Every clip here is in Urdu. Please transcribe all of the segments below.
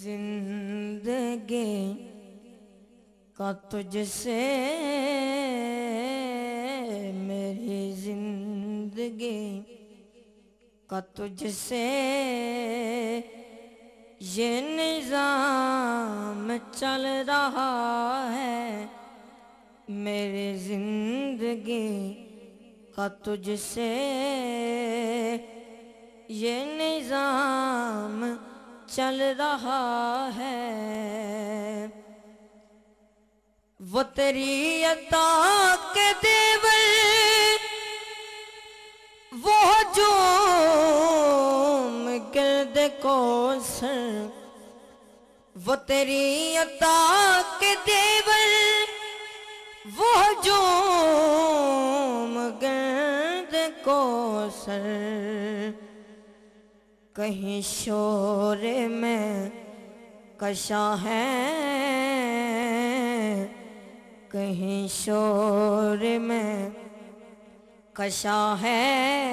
زندگی کا تجھ سے میری زندگی کا تجھ سے یہ نظام چل رہا ہے میری زندگی کا تجھ سے یہ نظام چل رہا ہے وہ تیری عطا کے دیور وہ ہجوم گرد کوثر وہ تیری عطا کے دیور وہ ہجوم گرد کوثر کہیں شور میں کشا ہے کہیں شور میں کشا ہے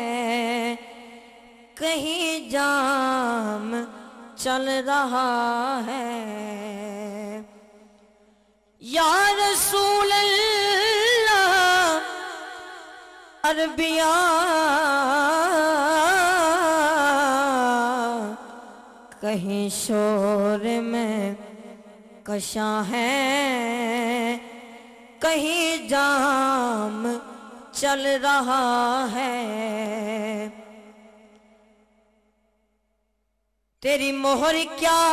کہیں جام چل رہا ہے یا رسول اللہ عربیہ کہیں شور میں کشا ہے کہیں جام چل رہا ہے تیری مہر کیا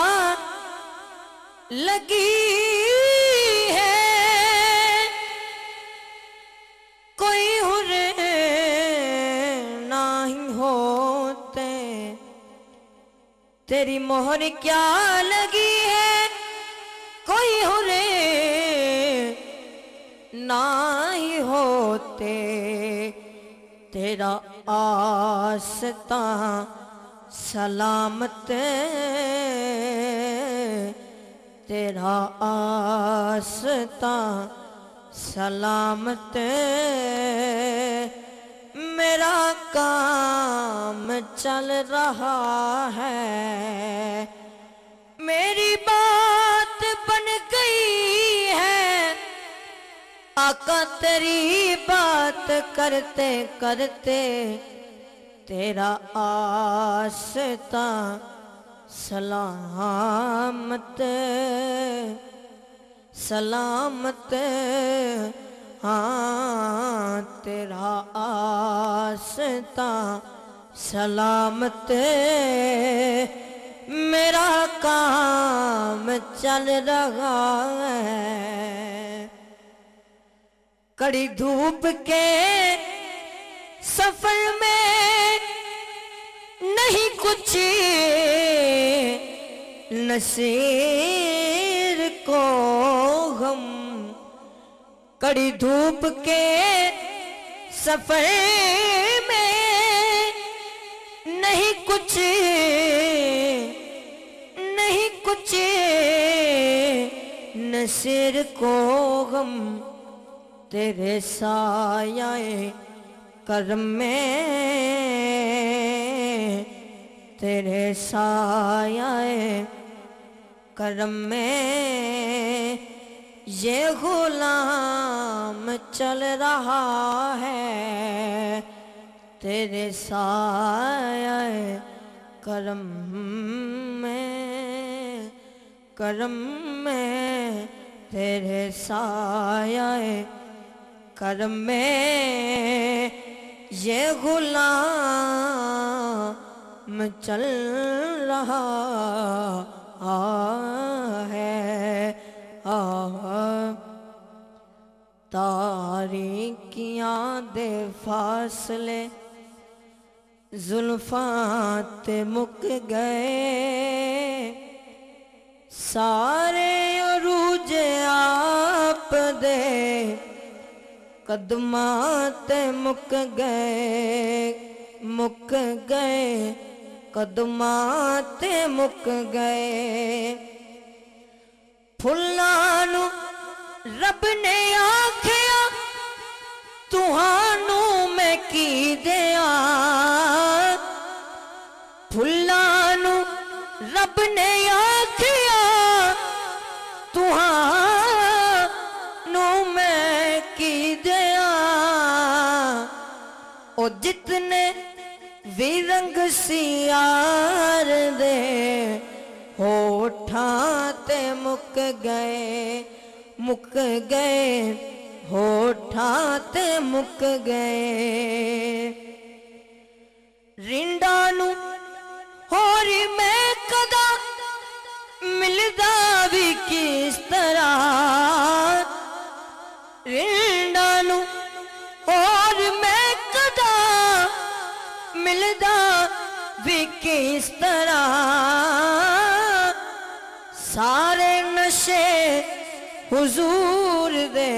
لگی ہے کوئی حر نہیں ہوتے تیری مہر کیا لگی ہے کوئی حر نہیں ہوتے تیرا آستاں سلامت تیرا آستاں سلامت میرا کام چل رہا ہے میری بات بن گئی ہے آقا تیری بات کرتے کرتے تیرا آستاں سلامت سلامت ہاں تیرا آستاں سلامت میرا کام چل رہا ہے کڑی دھوپ کے سفر میں نہیں کچھ نصیر کو غم کڑی دھوپ کے سفر میں نہیں کچھ نصیر کو غم تیرے سایہ کرم میں تیرے سایہ کرم میں یہ غلام چل رہا ہے تیرے سایہ کرم میں تیرے سایہ کرم میں یہ غلام چل رہا ہے تاریکیاں دے فاصلے زلفاں تے مک گئے سارے عروج آپ دے قدماں تے مک گئے قدماں تے مک گئے پھلانو رب نے آکھیا تہانوں میں کی دیا پھلانو رب نے آکھیا ہوٹھاں تے مک گئے ہوٹھاں تے مک گئے رنڈاں نو ہوری میں کدا ملدا بھی کس طرح رنڈاں نو اور میں کدا ملدا بھی کس طرح سارے نشے حضور دے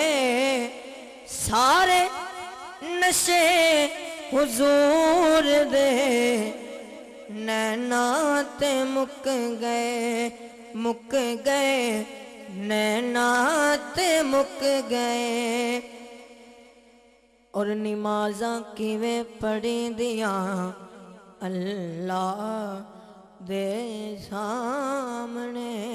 سارے نشے حضور دے نینا تے مک گئے نینا تے مک گئے اور نمازاں کیویں پڑھی دیاں اللہ دے سامنے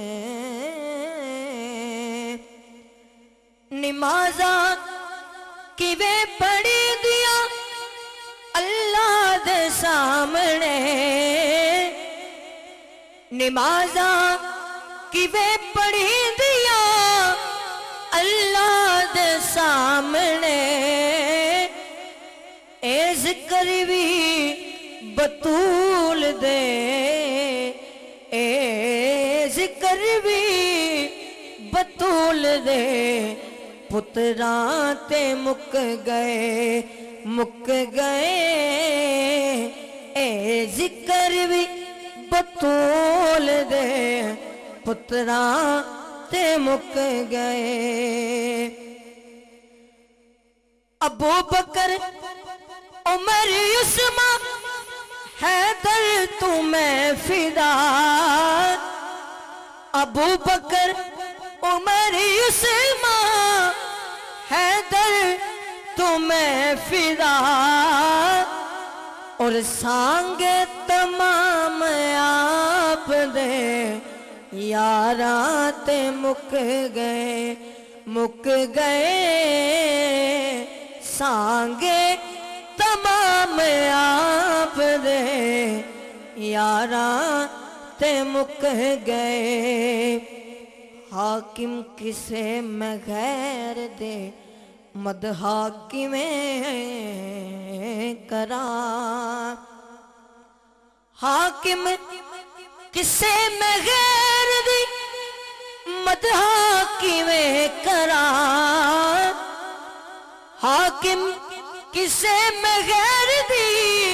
نمازاں کیویں پڑھی دیاں اللہ دے سامنے نمازاں کیویں پڑھی دیاں اللہ دے سامنے اے ذکر بھی بطول دے اے ذکر بھی بطول دے پتراں تے مک گئے اے ذکر بھی بطول دے پتراں تے مک گئے ابو بکر عمر عثمان حیدر تمہیں فدا ابو بکر عمر عثمان حیدر تمہیں فدا اور سانگ تمام آپ دے یاراں تے مک گئے سانگے تمام آپ دے یاراں تے مک گئے حاکم کسے میں غیر دے مدحا کیویں کراں حاکم کسے میں غیر دی مدحا کیویں کراں حاکم کسے میں غیر دی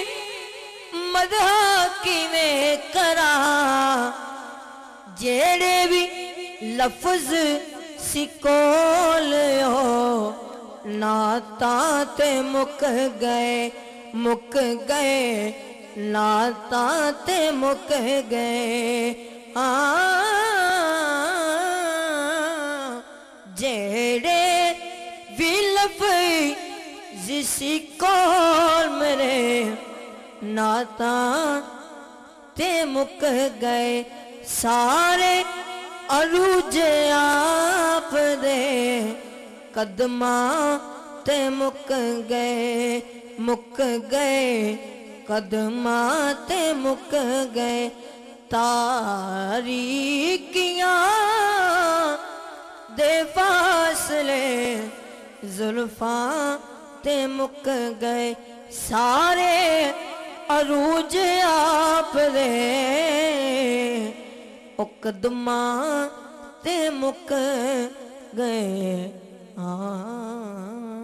مدحا کیویں کراں جیڑے بھی لفظ سکول ہو نعتاں تے مک گئے نعتاں تے مک گئے جیڑے بھی لفظ سکول میرے نعتاں تے مک گئے سارے عروج آپ دے قدماں تے مک گئے قدماں تے مک گئے تاریکیاں دے فاصلے زلفاں تے مک گئے سارے عروج آپ دے او قدماں تے مک گئے